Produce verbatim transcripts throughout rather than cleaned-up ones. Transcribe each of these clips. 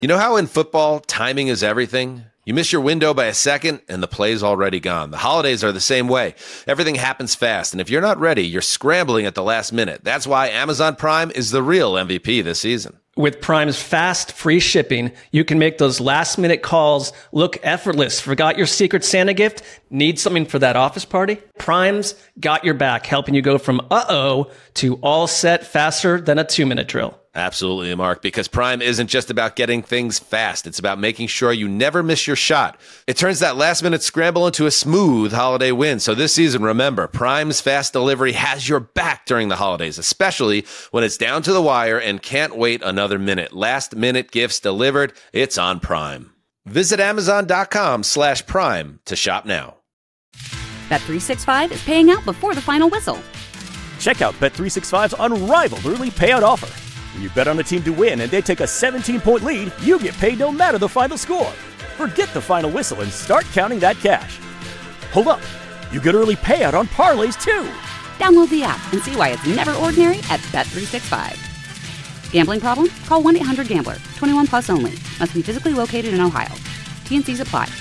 You know how in football, timing is everything? You miss your window by a second, and the play's already gone. The holidays are the same way. Everything happens fast, and if you're not ready, you're scrambling at the last minute. That's why Amazon Prime is the real M V P this season. With Prime's fast, free shipping, you can make those last-minute calls look effortless. Forgot your Secret Santa gift? Need something for that office party? Prime's got your back, helping you go from uh-oh to all set faster than a two-minute drill. Absolutely, Mark, because Prime isn't just about getting things fast. It's about making sure you never miss your shot. It turns that last-minute scramble into a smooth holiday win. So this season, remember, Prime's fast delivery has your back during the holidays, especially when it's down to the wire and can't wait another minute. Last-minute gifts delivered. It's on Prime. Visit Amazon.com slash Prime to shop now. Bet three sixty-five is paying out before the final whistle. Check out Bet three sixty-five's unrivaled early payout offer. When you bet on a team to win and they take a seventeen-point lead, you get paid no matter the final score. Forget the final whistle and start counting that cash. Hold up. You get early payout on parlays, too. Download the app and see why it's never ordinary at Bet three sixty-five. Gambling problem? Call one eight hundred gambler. twenty-one plus only. Must be physically located in Ohio. T and C's apply.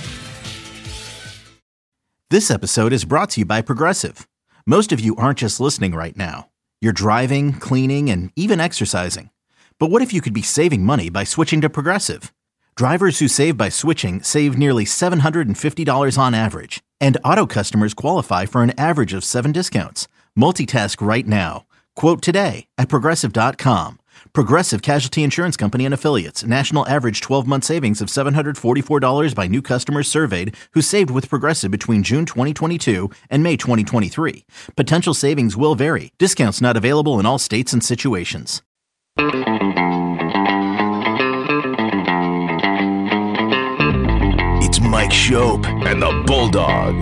This episode is brought to you by Progressive. Most of you aren't just listening right now. You're driving, cleaning, and even exercising. But what if you could be saving money by switching to Progressive? Drivers who save by switching save nearly seven hundred fifty dollars on average. And auto customers qualify for an average of seven discounts. Multitask right now. Quote today at Progressive dot com. Progressive Casualty Insurance Company and Affiliates. National average twelve-month savings of seven hundred forty-four dollars by new customers surveyed who saved with Progressive between June twenty twenty-two and May twenty twenty-three. Potential savings will vary. Discounts not available in all states and situations. It's Mike Schopp and the Bulldog.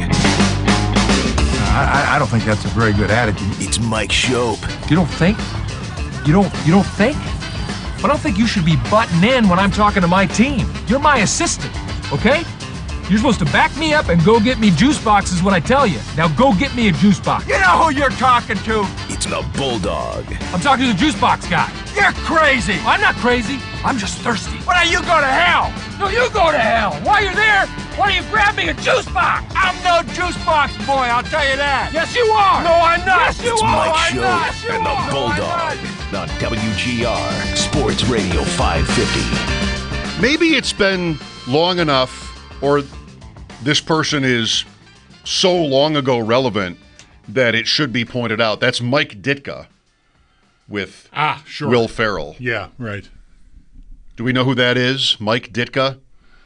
I, I don't think that's a very good attitude. It's Mike Schopp. You don't think? You don't you don't think? I don't think you should be butting in when I'm talking to my team. You're my assistant, okay? You're supposed to back me up and go get me juice boxes when I tell you. Now go get me a juice box. You know who you're talking to? It's the Bulldog. I'm talking to the juice box guy. You're crazy. I'm not crazy. I'm just thirsty. Why don't you go to hell? No, you go to hell. While you're there, why don't you grab me a juice box? I'm no juice box boy, I'll tell you that. Yes, you are. No, I'm not. Yes, you it's are. Mike I'm Schopp not. Yes, you and the are. Bulldog on W G R Sports Radio five fifty. Maybe it's been long enough, or this person is so long ago relevant that it should be pointed out. That's Mike Ditka with ah, sure. Will Ferrell. Yeah, right. Do we know who that is? Mike Ditka?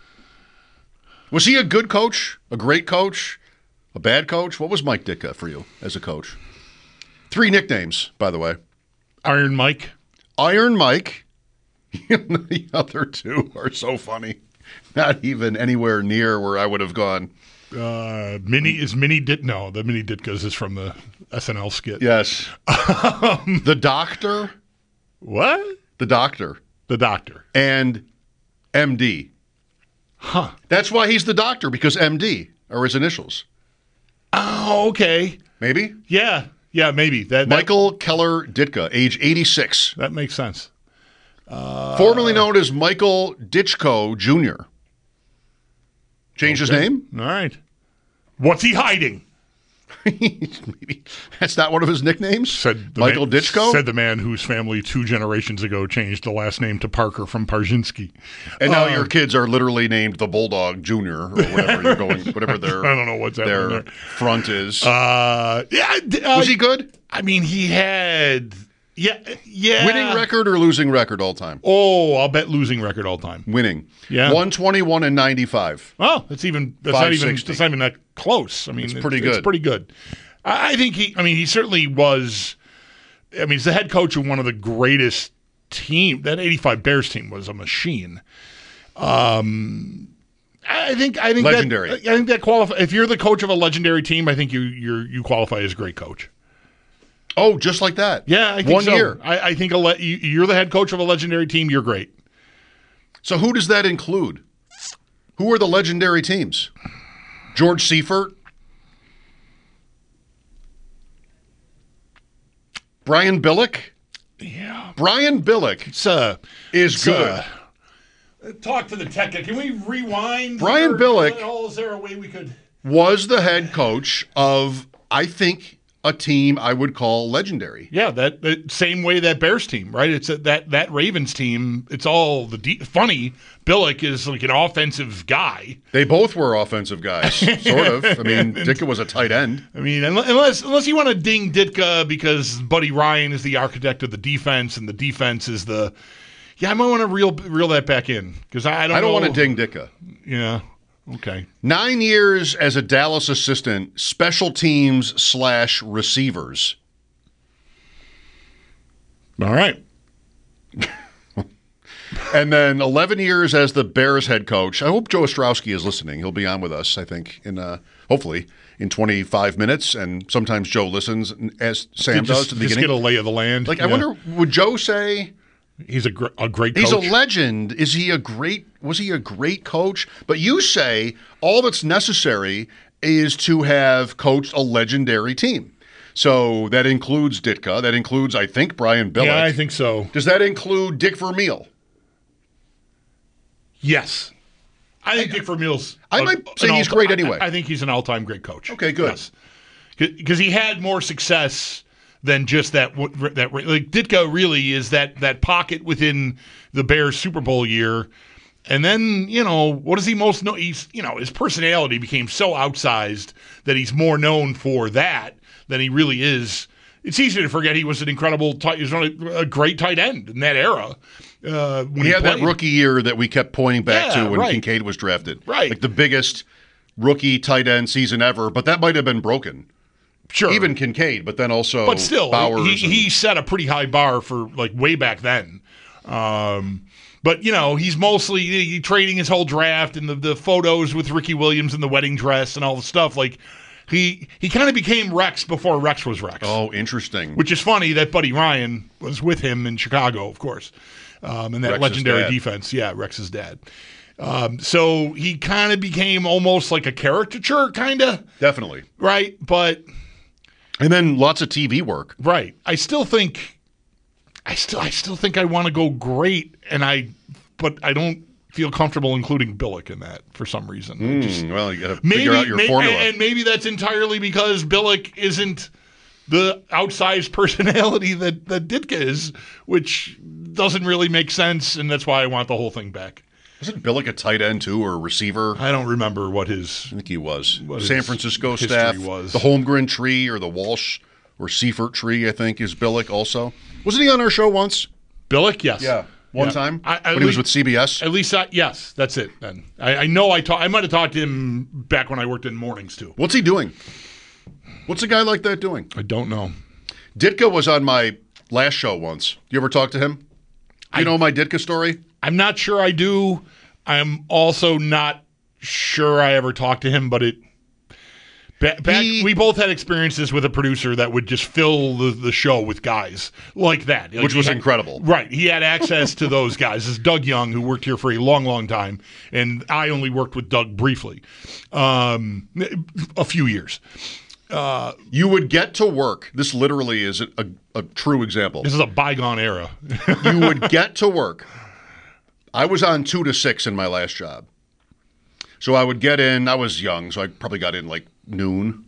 Was he a good coach? A great coach? A bad coach? What was Mike Ditka for you as a coach? Three nicknames, by the way. Iron Mike. Iron Mike. The other two are so funny. Not even anywhere near where I would have gone. Uh, Mini is Mini Dit. No, the Mini Ditkas is from the S N L skit. Yes. um, the Doctor. What? The Doctor. The Doctor. And M D. Huh. That's why he's the Doctor, because M D are his initials. Oh, okay. Maybe? Yeah. Yeah, maybe. That, that Michael Keller Ditka, age eighty-six. That makes sense. Uh, Formerly known as Michael Ditchko Junior Changed okay. his name? All right. What's he hiding? Maybe that's not one of his nicknames? Said Michael man, Ditchko? Said the man whose family two generations ago changed the last name to Parker from Parzinski. And now uh, your kids are literally named the Bulldog Junior or whatever you're going, whatever their I don't know what's their there. front is. Uh, yeah, uh, Was he good? I mean, he had yeah, yeah. Winning record or losing record all time? Oh, I'll bet losing record all time. Winning. Yeah. one twenty-one and ninety-five. Oh, that's even that's not even that's not even that close. I mean, it's pretty it's, good. It's pretty good. I think he. I mean, he certainly was. I mean, he's the head coach of one of the greatest team. That eighty-five Bears team was a machine. Um, I think. I think legendary. That, I think that qualify. If you're the coach of a legendary team, I think you you you qualify as a great coch. Oh, just like that. Yeah, I think one so. year. I, I think a le- you, you're the head coach of a legendary team. You're great. So who does that include? Who are the legendary teams? George Seifert. Brian Billick? Yeah. Brian Billick it's, uh, is it's, good. Uh, Talk to the tech guy. Can we rewind? Brian or, Billick Oh, is there a way we could? Was the head coach of, I think, a team I would call legendary. Yeah, that, that same way that Bears team, right? It's a, that that Ravens team. It's all the de- funny. Billick is like an offensive guy. They both were offensive guys, sort of. I mean, Ditka was a tight end. I mean, unless unless you want to ding Ditka because Buddy Ryan is the architect of the defense and the defense is the. Yeah, I might want to reel reel that back in because I, I don't. I don't know. want to ding Ditka. Yeah. Okay. Nine years as a Dallas assistant, special teams slash receivers. All right. And then eleven years as the Bears head coach. I hope Joe Ostrowski is listening. He'll be on with us, I think, in uh, hopefully in twenty-five minutes. And sometimes Joe listens, as Sam just, does to the just beginning. Get a lay of the land. Like, yeah. I wonder, would Joe say... He's a, gr- a great coach. He's a legend. Is he a great, was he a great coach? But you say all that's necessary is to have coached a legendary team. So that includes Ditka. That includes, I think, Brian Billick. Yeah, I think so. Does that include Dick Vermeil? Yes. I think I, Dick Vermeil's... I a, might say he's great anyway. I, I think he's an all-time great coach. Okay, good. Because yes. he had more success... than just that. That like Ditka really is that that pocket within the Bears Super Bowl year, and then you know what does he most know? He's you know his personality became so outsized that he's more known for that than he really is. It's easy to forget he was an incredible, tight, he was a great tight end in that era. Uh, when he, he had played. that rookie year that we kept pointing back yeah, to when right. Kincaid was drafted, right? Like the biggest rookie tight end season ever, but that might have been broken. Sure. Even Kincaid, but then also but still, Bowers. He, and, he set a pretty high bar for like way back then. Um, but, you know, he's mostly he, trading his whole draft and the, the photos with Ricky Williams in the wedding dress and all the stuff. Like, he he kind of became Rex before Rex was Rex. Oh, interesting. Which is funny that Buddy Ryan was with him in Chicago, of course, um, and that Rex's legendary dad. defense. Yeah, Rex's dad. Um, so he kind of became almost like a caricature, kind of. Definitely. Right, but... And then lots of T V work. Right. I still think I still I still think I want to go great and I but I don't feel comfortable including Billick in that for some reason. Mm, just, well, you got to maybe, figure out your may, formula. And maybe that's entirely because Billick isn't the outsized personality that, that Ditka is, which doesn't really make sense, and that's why I want the whole thing back. Wasn't Billick a tight end too, or a receiver? I don't remember what his. I think he was. What San his Francisco history staff. was. The Holmgren tree or the Walsh or Seifert tree, I think, is Billick also. Wasn't he on our show once? Billick, yes. Yeah. One Yeah. time? I- I when he was least- with C B S? At least, I, yes, that's it. Then I, I know I talk, I might have talked to him back when I worked in mornings too. What's he doing? What's a guy like that doing? I don't know. Ditka was on my last show once. You ever talk to him? Do you I- know my Ditka story? I'm not sure I do. I'm also not sure I ever talked to him, but it. Back, back He- we both had experiences with a producer that would just fill the, the show with guys like that, Like, Which he was had- incredible. Right, he had access to those guys. This is Doug Young, who worked here for a long, long time, and I only worked with Doug briefly, um, a few years. Uh, You would get to work. This literally is a, a, a true example. this is a bygone era. You would get to work. I was on two to six in my last job. So I would get in, I was young, so I probably got in like noon.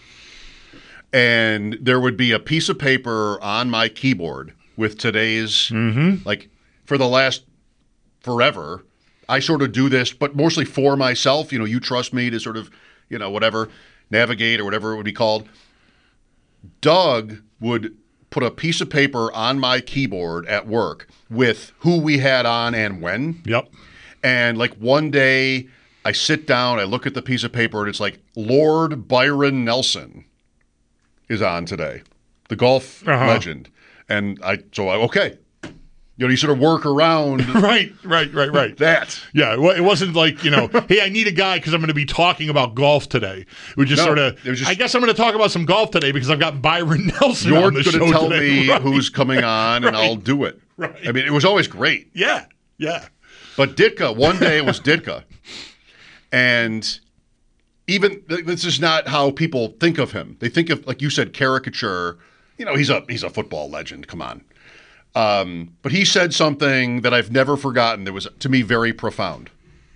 And there would be a piece of paper on my keyboard with today's, like for the last forever, I sort of do this, but mostly for myself. You know, you trust me to sort of, you know, whatever, navigate or whatever it would be called. Doug would put a piece of paper on my keyboard at work with who we had on and when. Yep. And like one day I sit down, I look at the piece of paper, and it's like Lord Byron Nelson is on today, the golf Uh-huh. legend. And I, so I, okay. You know, you sort of work around Right, right, right, right. that. Yeah, it wa- it wasn't like, you know, hey, I need a guy because I'm going to be talking about golf today. We just No, sort of, it was just- I guess I'm going to talk about some golf today because I've got Byron Nelson You're on the going show to tell today. me Right. who's coming on, and Right. I'll do it. Right. I mean, it was always great. Yeah, yeah. But Ditka, one day it was Ditka. And even this is not how people think of him. They think of, like you said, caricature. You know, he's a he's a football legend. Come on. Um, but he said something that I've never forgotten that was, to me, very profound,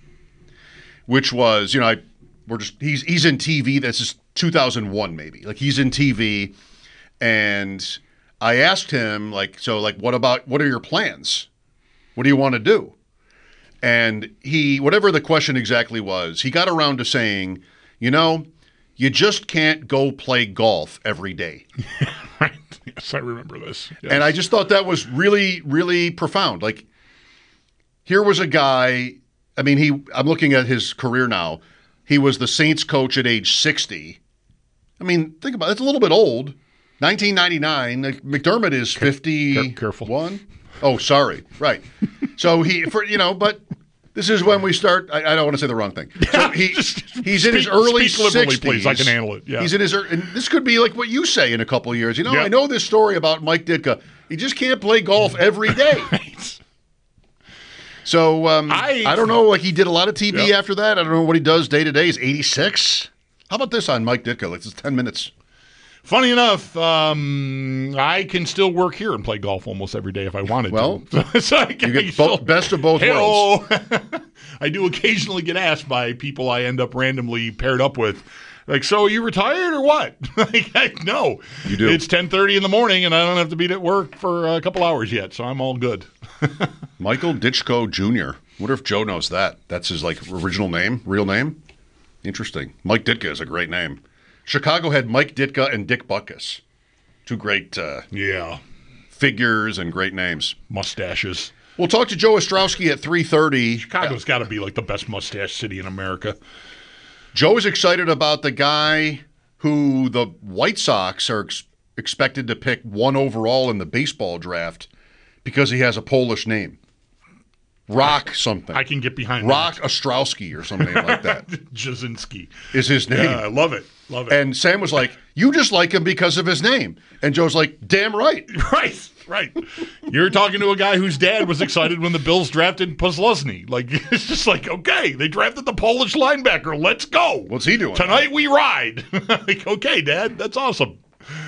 which was, you know, I, we're just he's he's in T V. This is two thousand one, maybe. Like, he's in T V, and I asked him, like, so, like, what about, what are your plans? What do you want to do? And he, whatever the question exactly was, he got around to saying, you know, you just can't go play golf every day. Right. Yes, I remember this. Yes. And I just thought that was really, really profound. Like, here was a guy, I mean, he. I'm looking at his career now. He was the Saints coach at age sixty. I mean, think about it. It's a little bit old. nineteen ninety-nine. Like, McDermott is fifty-one. Careful. Oh, sorry. Right. So he, for you know, but this is when we start. I, I don't want to say the wrong thing. So he, Just he's speak, in his early speak liberally, sixties. please. I can handle it. Yeah. He's in his, and this could be like what you say in a couple of years. You know, Yep. I know this story about Mike Ditka. He just can't play golf every day. Right. So um, I- I, don't know. Like, he did a lot of T V Yep. after that. I don't know what he does day to day. He's eighty-six. How about this on Mike Ditka? Like, it's ten minutes. Funny enough, um, I can still work here and play golf almost every day if I wanted Well, to. So I can You get still- bo- best of both worlds. Hey-o. I do occasionally get asked by people I end up randomly paired up with, like, so are you retired or what? Like, I, no. You do. It's ten thirty in the morning, and I don't have to be at work for a couple hours yet, so I'm all good. Michael Ditchko Junior Wonder if Joe knows that. That's his, like, original name, real name. Interesting. Mike Ditka is a great name. Chicago had Mike Ditka and Dick Butkus. Two great uh, Yeah. figures and great names. Mustaches. We'll talk to Joe Ostrowski at three thirty. Chicago's got to be like the best mustache city in America. Joe is excited about the guy who the White Sox are ex- expected to pick one overall in the baseball draft because he has a Polish name. Rock something. I can get behind Rock that. Ostrowski or something like that Jasinski is his name. Yeah, I love it. Love it. And Sam was like, you just like him because of his name. And Joe's like, damn right. Right, right. You're talking to a guy whose dad was excited when the Bills drafted Posluszny. Like, it's just like, okay, they drafted the Polish linebacker. Let's go. What's he doing? Tonight we ride. Like, okay, Dad, that's awesome.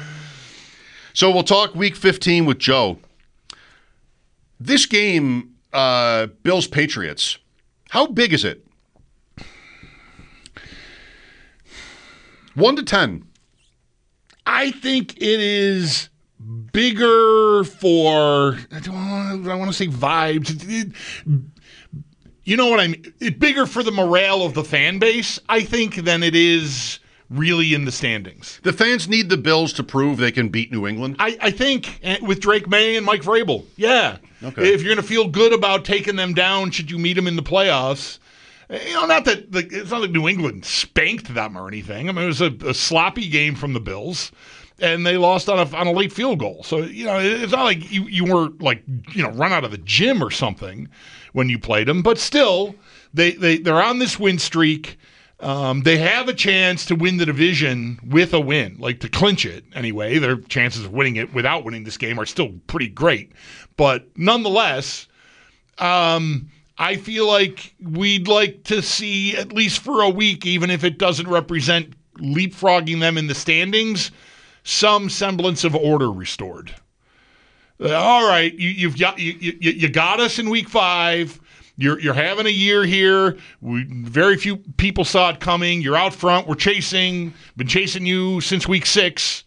So we'll talk week fifteen with Joe. This game, uh, Bills-Patriots, how big is it? One to ten. I think it is bigger for, I don't I want to say vibes. It- it- you know what I mean? It's bigger for the morale of the fan base, I think, than it is really in the standings. The fans need the Bills to prove they can beat New England. I, I think eh, with Drake May and Mike Vrabel, yeah. Okay. If you're going to feel good about taking them down, should you meet them in the playoffs? eh, You know, not that like, it's not like New England spanked them or anything. I mean, it was a, a sloppy game from the Bills, and they lost on a on a late field goal. So you know, it- it's not like you you were like you know run out of the gym or something when you played them, but still, they they they're on this win streak. Um, they have a chance to win the division with a win, like to clinch it anyway. Their chances of winning it without winning this game are still pretty great. But nonetheless, um, I feel like we'd like to see, at least for a week, even if it doesn't represent leapfrogging them in the standings, some semblance of order restored. Uh, all right, you, you've got you, you, you got us in week five. You're you're having a year here. We, very few people saw it coming. You're out front. We're chasing. Been chasing you since week six.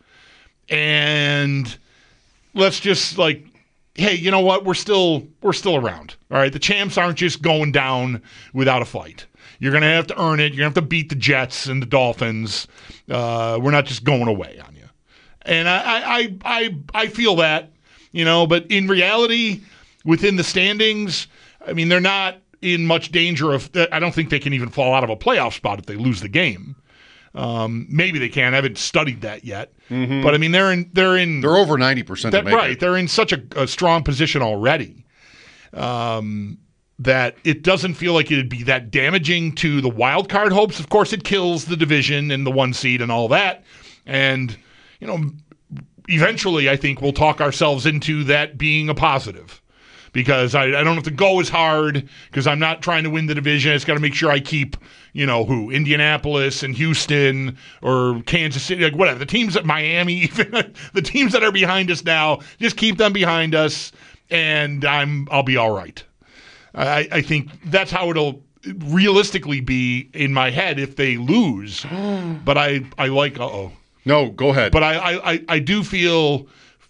And let's just like, hey, you know what? We're still we're still around. All right. The champs aren't just going down without a fight. You're gonna have to earn it. You're gonna have to beat the Jets and the Dolphins. Uh, we're not just going away on you. And I I I I, I feel that, you know, but in reality, within the standings, I mean, they're not in much danger of. I don't think they can even fall out of a playoff spot if they lose the game. Um, maybe they can. I haven't studied that yet. Mhm. But I mean, they're in. They're in. They're over ninety percent to That, make right. it. They're in such a, a strong position already um, that it doesn't feel like it'd be that damaging to the wild card hopes. Of course, it kills the division and the one seed and all that. And you know, eventually, I think we'll talk ourselves into that being a positive. Because I, I don't have to go as hard because I'm not trying to win the division. I just got to make sure I keep, you know, who? Indianapolis and Houston or Kansas City, like whatever. The teams at Miami, even the teams that are behind us now, just keep them behind us. and I'm I'll be all right. I, I think that's how it'll realistically be in my head if they lose. But I, I like uh-oh. No, go ahead. But I, I, I, I do feel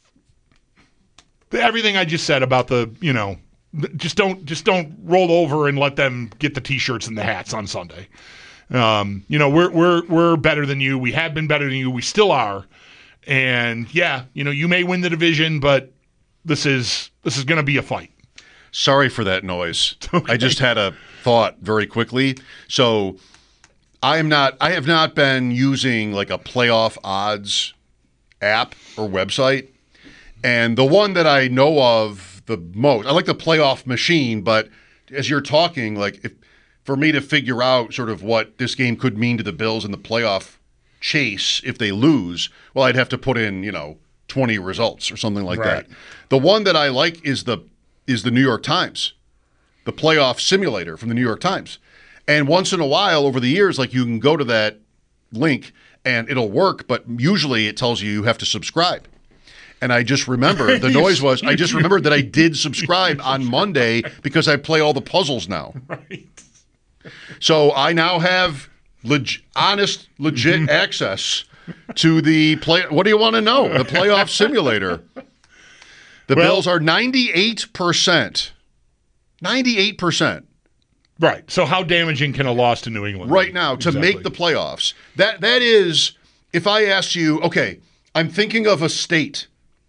everything I just said about the, you know, just don't just don't roll over and let them get the T-shirts and the hats on Sunday. Um, you know, we're we're we're better than you. We have been better than you. We still are. And yeah, you know, you may win the division, but this is this is going to be a fight. Sorry for that noise. Okay. I just had a thought very quickly. So I am not I have not been using like a playoff odds app or website. And the one that I know of the most, I like the playoff machine, but as you're talking, like if for me to figure out sort of what this game could mean to the Bills in the playoff chase if they lose, well, I'd have to put in, you know, twenty results or something like Right. that. The one that I like is the is the New York Times, the playoff simulator from the New York Times. And once in a while over the years, like you can go to that link and it'll work, but usually it tells you you have to subscribe. And I just remember, the noise was, I just remembered that I did subscribe on Monday because I play all the puzzles now. Right. So I now have leg- honest, legit access to the play. What do you want to know? The playoff simulator. The Well- Bills are ninety-eight percent. ninety-eight percent. Right. So how damaging can a loss to New England be? Right now to Exactly. make the playoffs. That That is, if I asked you, okay, I'm thinking of a state,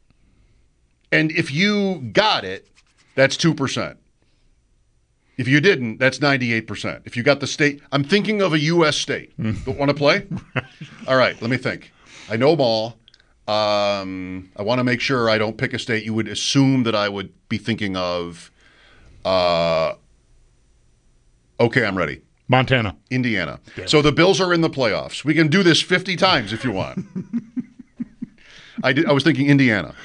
and if you got it, that's two percent. If you didn't, that's ninety-eight percent. If you got the state, I'm thinking of a U S state. Want to play? All right, let me think. I know them all. Um, I want to make sure I don't pick a state you would assume that I would be thinking of. Uh, okay, I'm ready. Montana. Indiana. So the Bills are in the playoffs. We can do this fifty times if you want. I did, I was thinking Indiana.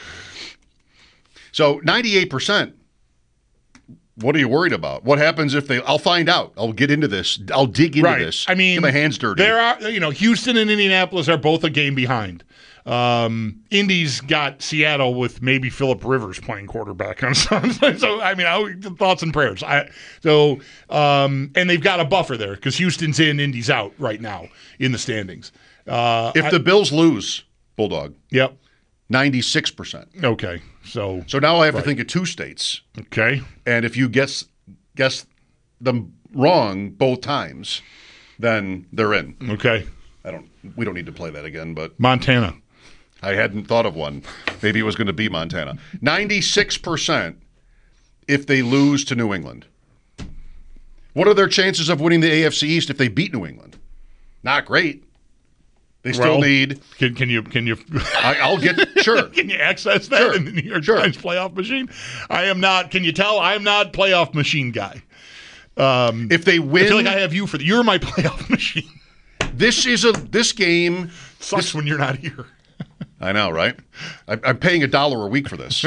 So ninety-eight percent. What are you worried about? What happens if they – I'll find out. I'll get into this. I'll dig into Right. this. I mean, get my hands dirty. There are, you know, Houston and Indianapolis are both a game behind. Um, Indy's got Seattle with maybe Phillip Rivers playing quarterback on Sunday. So, I mean, I, thoughts and prayers. I, so, um, and they've got a buffer there because Houston's in, Indy's out right now in the standings. Uh, If I- the Bills lose, Bulldog, Yep. ninety-six percent. Okay. So, So now I have Right. to think of two states. okay. And if you guess guess them wrong both times, then they're in. Okay. I don't. We don't need to play that again, but Montana. I hadn't thought of one. Maybe it was going to be Montana. ninety-six percent if they lose to New England. What are their chances of winning the A F C East if they beat New England? Not great. They still Well, need. Can, can you can you I, I'll get sure. can you access that Sure. in the New York Sure. Times playoff machine? I am not. Can you tell? I am not playoff machine guy. Um, If they I win, feel like I have you for the. You're my playoff machine. this is a this game. Sucks when you're not here. I know, right? I, I'm paying a dollar a week for this.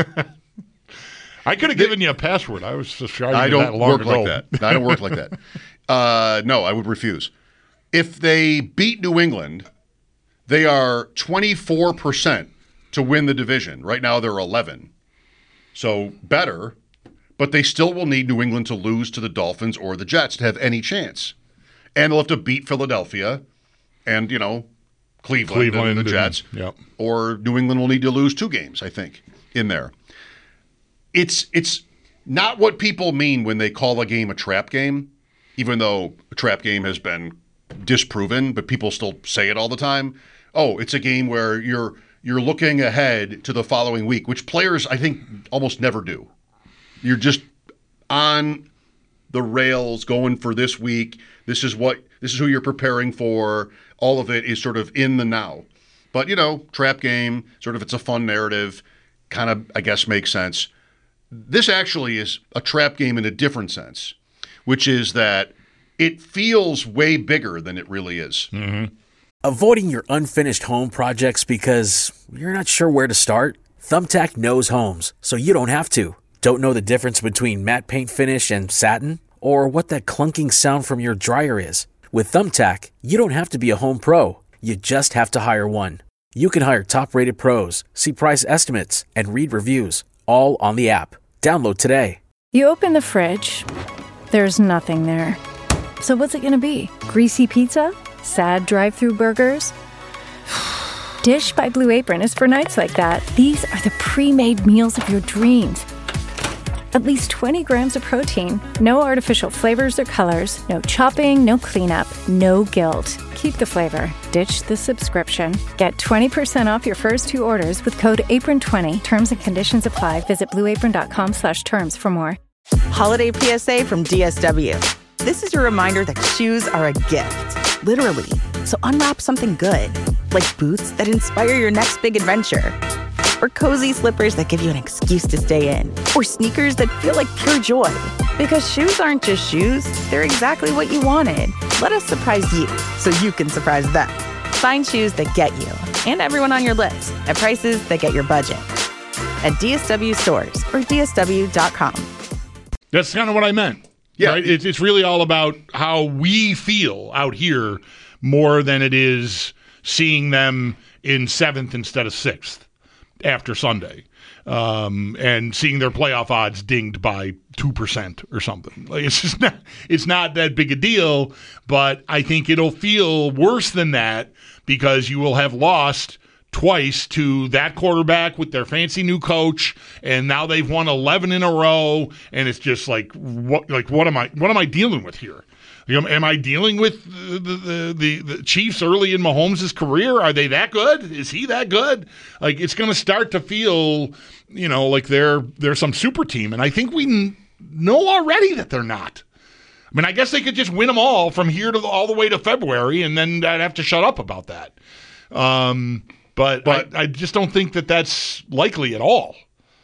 I could have given you a password. I was just trying I to that don't long work ago. like that. I don't work like that. Uh, no, I would refuse. If they beat New England, they are twenty-four percent to win the division. Right now, they're eleven. So better, but they still will need New England to lose to the Dolphins or the Jets to have any chance. And they'll have to beat Philadelphia and, you know, Cleveland, Cleveland and the and- Jets. yep. Or New England will need to lose two games, I think, in there. It's it's not what people mean when they call a game a trap game, even though a trap game has been disproven, but people still say it all the time. Oh, it's a game where you're you're looking ahead to the following week, which players I think almost never do. You're just on the rails going for this week. This is what this is who you're preparing for. All of it is sort of in the now. But, you know, trap game, sort of it's a fun narrative, kind of, I guess, makes sense. This actually is a trap game in a different sense, which is that it feels way bigger than it really is. Mm-hmm. Avoiding your unfinished home projects because you're not sure where to start? Thumbtack knows homes, so you don't have to. Don't know the difference between matte paint finish and satin? Or what that clunking sound from your dryer is? With Thumbtack, you don't have to be a home pro. You just have to hire one. You can hire top-rated pros, see price estimates, and read reviews, all on the app. Download today. You open the fridge. There's nothing there. So what's it gonna be? Greasy pizza? Sad drive-thru burgers? Dish by Blue Apron is for nights like that. These are the pre-made meals of your dreams. At least twenty grams of protein, no artificial flavors or colors, no chopping, no cleanup, no guilt. Keep the flavor. Ditch the subscription. Get twenty percent off your first two orders with code apron twenty. Terms and conditions apply. Visit blueapron.com slash terms for more. Holiday P S A from D S W. This is your reminder that shoes are a gift. Literally. So unwrap something good. Like boots that inspire your next big adventure. Or cozy slippers that give you an excuse to stay in. Or sneakers that feel like pure joy. Because shoes aren't just shoes, they're exactly what you wanted. Let us surprise you, so you can surprise them. Find shoes that get you, and everyone on your list, at prices that get your budget. At D S W stores, or D S W dot com. That's kind of what I meant. Yeah. Right? It's, it's really all about how we feel out here more than it is seeing them in seventh instead of sixth. After Sunday, um, and seeing their playoff odds dinged by two percent or something. Like, it's just not, it's not that big a deal, but I think it'll feel worse than that because you will have lost twice to that quarterback with their fancy new coach, and now they've won eleven in a row, and it's just like, what, like, what am I, what am I dealing with here? Am I dealing with the, the, the, the Chiefs early in Mahomes' career? Are they that good? Is he that good? Like, it's going to start to feel, you know, like they're they're some super team. And I think we n- know already that they're not. I mean, I guess they could just win them all from here to the, all the way to February, and then I'd have to shut up about that. Um, but but I, I just don't think that that's likely at all.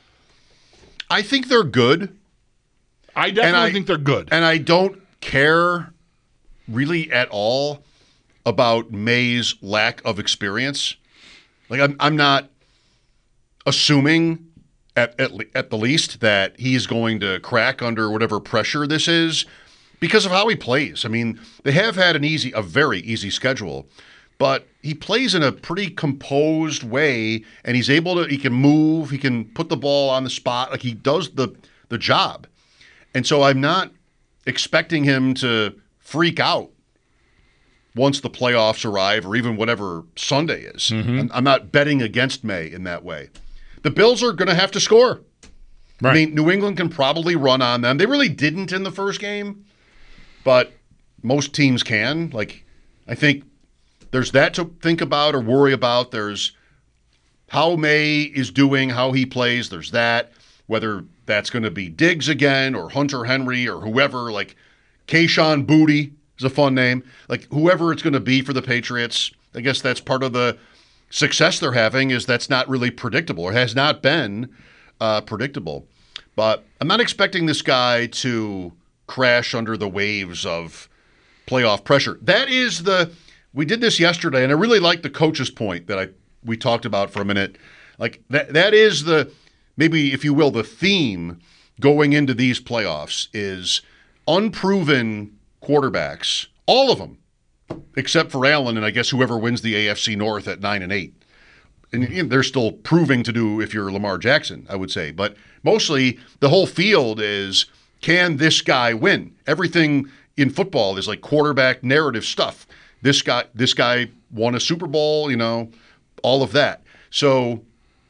I think they're good. I definitely I, think they're good. And I don't care really at all about May's lack of experience. Like, I'm I'm not assuming at at, at the least that he's going to crack under whatever pressure this is because of how he plays. I mean, they have had an easy, a very easy schedule, but he plays in a pretty composed way, and he's able to, he can move, he can put the ball on the spot, like he does the the job. And so I'm not expecting him to freak out once the playoffs arrive or even whatever Sunday is. Mm-hmm. I'm not betting against May in that way. The Bills are going to have to score. Right. I mean, New England can probably run on them. They really didn't in the first game, but most teams can. Like, I think there's that to think about or worry about. There's how May is doing, how he plays. There's that. Whether that's going to be Diggs again or Hunter Henry or whoever, like Kayshon Boutte is a fun name. Like, whoever it's going to be for the Patriots, I guess that's part of the success they're having is that's not really predictable or has not been uh, predictable. But I'm not expecting this guy to crash under the waves of playoff pressure. That is the – we did this yesterday, and I really like the coach's point that I we talked about for a minute. Like, that that is the – maybe, if you will, the theme going into these playoffs is unproven quarterbacks, all of them, except for Allen and I guess whoever wins the A F C North at nine and eight. And you know, they're still proving to do if you're Lamar Jackson, I would say. But mostly the whole field is, can this guy win? Everything in football is like quarterback narrative stuff. This guy, this guy won a Super Bowl, you know, all of that. So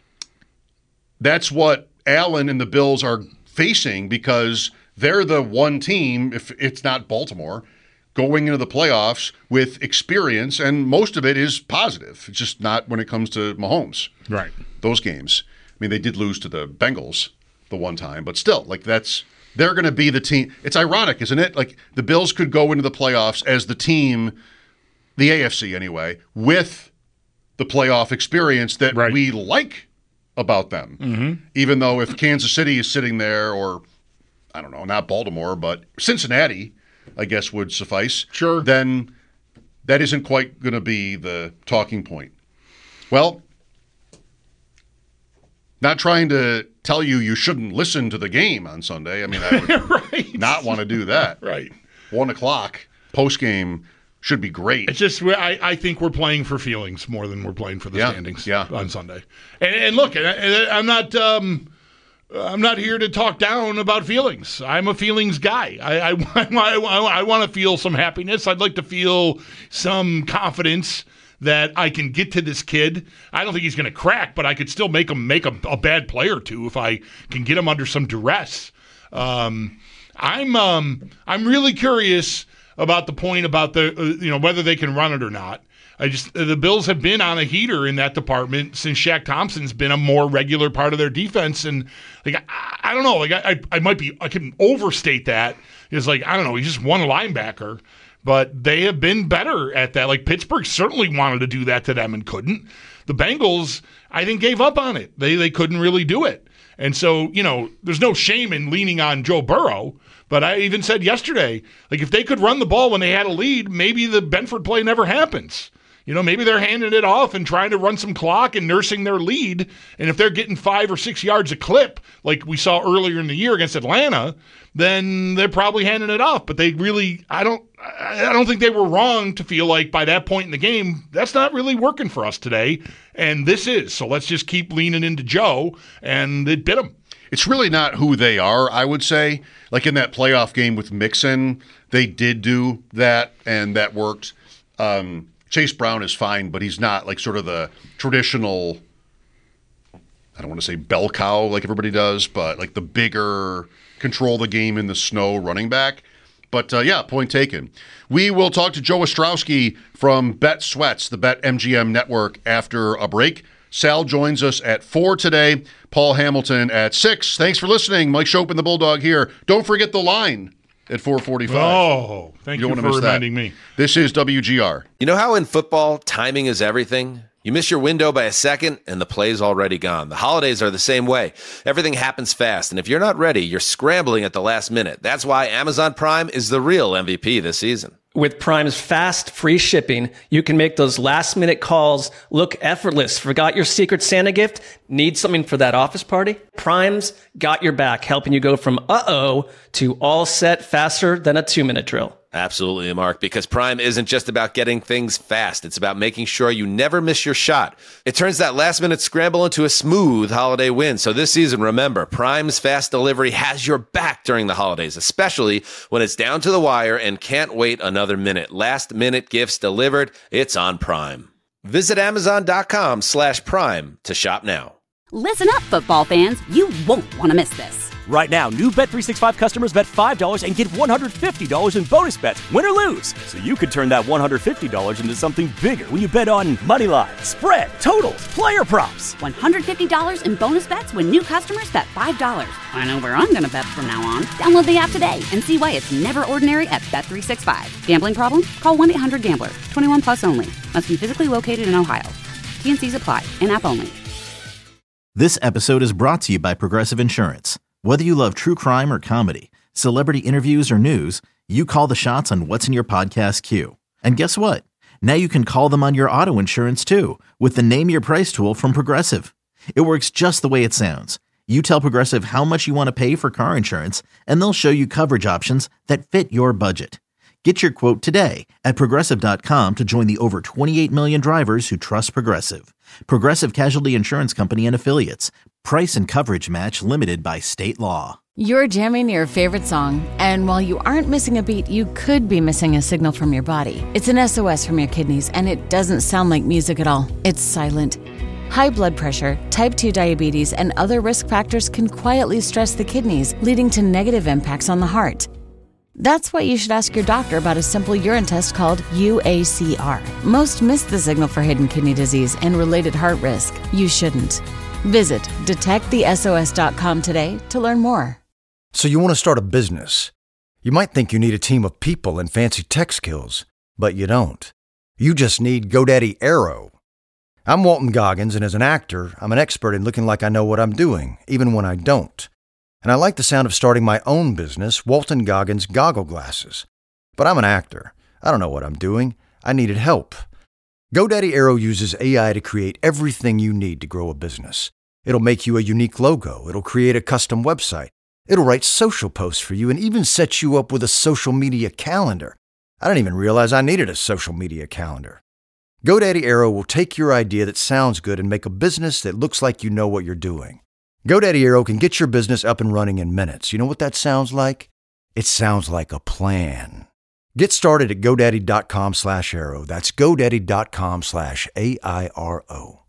that's what Allen and the Bills are facing because they're the one team, if it's not Baltimore, going into the playoffs with experience, and most of it is positive. It's just not when it comes to Mahomes. Right. Those games. I mean, they did lose to the Bengals the one time, but still, like that's they're going to be the team. It's ironic, isn't it? Like the Bills could go into the playoffs as the team, the A F C anyway, with the playoff experience that right. we like about them. Mm-hmm. Even though if Kansas City is sitting there, or I don't know, not Baltimore, but Cincinnati, I guess would suffice. Sure. Then that isn't quite going to be the talking point. Well, not trying to tell you you shouldn't listen to the game on Sunday. I mean, I would right. not want to do that. Right. One o'clock post game should be great. It's just I, I think we're playing for feelings more than we're playing for the yeah, standings yeah. on Sunday. And, and look, I, I'm not um, I'm not here to talk down about feelings. I'm a feelings guy. I I, I, I, I want to feel some happiness. I'd like to feel some confidence that I can get to this kid. I don't think he's going to crack, but I could still make him make a, a bad play or two if I can get him under some duress. Um, I'm um, I'm really curious about the point about the uh, you know whether they can run it or not. I just the Bills have been on a heater in that department since Shaq Thompson's been a more regular part of their defense, and like I, I don't know, like I I might be I can overstate that. It's like I don't know, he's just one linebacker. But they have been better at that. Like Pittsburgh certainly wanted to do that to them and couldn't. The Bengals, I think, gave up on it. They they couldn't really do it. And so, you know, there's no shame in leaning on Joe Burrow. But I even said yesterday, like if they could run the ball when they had a lead, maybe the Benford play never happens. You know, maybe they're handing it off and trying to run some clock and nursing their lead. And if they're getting five or six yards a clip, like we saw earlier in the year against Atlanta, then they're probably handing it off. But they really, I don't, I don't think they were wrong to feel like by that point in the game, that's not really working for us today. And this is. So let's just keep leaning into Joe, and it bit them. It's really not who they are, I would say. Like in that playoff game with Mixon, they did do that, and that worked. Um, Chase Brown is fine, but he's not like sort of the traditional, I don't want to say bell cow like everybody does, but like the bigger control the game in the snow running back. But uh, yeah, point taken. We will talk to Joe Ostrowski from Bet Sweats, the Bet M G M network, after a break. Sal joins us at four today. Paul Hamilton at six. Thanks for listening. Mike Shope and the Bulldog here. Don't forget the line at four forty-five. Oh, thank you, you for reminding that. me. This is W G R. You know how in football, timing is everything? You miss your window by a second, and the play's already gone. The holidays are the same way. Everything happens fast, and if you're not ready, you're scrambling at the last minute. That's why Amazon Prime is the real M V P this season. With Prime's fast, free shipping, you can make those last-minute calls look effortless. Forgot your Secret Santa gift? Need something for that office party? Prime's got your back, helping you go from uh-oh to all set faster than a two-minute drill. Absolutely, Mark, because Prime isn't just about getting things fast. It's about making sure you never miss your shot. It turns that last-minute scramble into a smooth holiday win. So this season, remember, Prime's fast delivery has your back during the holidays, especially when it's down to the wire and can't wait another minute. Last-minute gifts delivered, it's on Prime. Visit Amazon.com slash Prime to shop now. Listen up, football fans. You won't want to miss this. Right now, new Bet three sixty-five customers bet five dollars and get one hundred fifty dollars in bonus bets, win or lose. So you could turn that one hundred fifty dollars into something bigger when you bet on money line, spread, totals, player props. one hundred fifty dollars in bonus bets when new customers bet five dollars. I know where I'm going to bet from now on. Download the app today and see why it's never ordinary at Bet three sixty-five. Gambling problem? Call one eight hundred gambler. twenty-one plus only. Must be physically located in Ohio. T and C's apply. In-app only. This episode is brought to you by Progressive Insurance. Whether you love true crime or comedy, celebrity interviews or news, you call the shots on what's in your podcast queue. And guess what? Now you can call them on your auto insurance too with the Name Your Price tool from Progressive. It works just the way it sounds. You tell Progressive how much you want to pay for car insurance, and they'll show you coverage options that fit your budget. Get your quote today at Progressive dot com to join the over twenty-eight million drivers who trust Progressive. Progressive Casualty Insurance Company and Affiliates. Price and coverage match limited by state law. You're jamming your favorite song, and while you aren't missing a beat, you could be missing a signal from your body. It's an S O S from your kidneys, and it doesn't sound like music at all. It's silent. High blood pressure, type two diabetes, and other risk factors can quietly stress the kidneys, leading to negative impacts on the heart. That's why you should ask your doctor about a simple urine test called U A C R. Most miss the signal for hidden kidney disease and related heart risk. You shouldn't. Visit detect the S O S dot com today to learn more. So you want to start a business. You might think you need a team of people and fancy tech skills, but you don't. You just need GoDaddy Aero. I'm Walton Goggins, and as an actor, I'm an expert in looking like I know what I'm doing, even when I don't. And I like the sound of starting my own business, Walton Goggins Goggle Glasses. But I'm an actor. I don't know what I'm doing. I needed help. GoDaddy Aero uses A I to create everything you need to grow a business. It'll make you a unique logo. It'll create a custom website. It'll write social posts for you and even set you up with a social media calendar. I didn't even realize I needed a social media calendar. GoDaddy Aero will take your idea that sounds good and make a business that looks like you know what you're doing. GoDaddy Aero can get your business up and running in minutes. You know what that sounds like? It sounds like a plan. Get started at GoDaddy.com slash Aero. That's GoDaddy.com slash A I R O.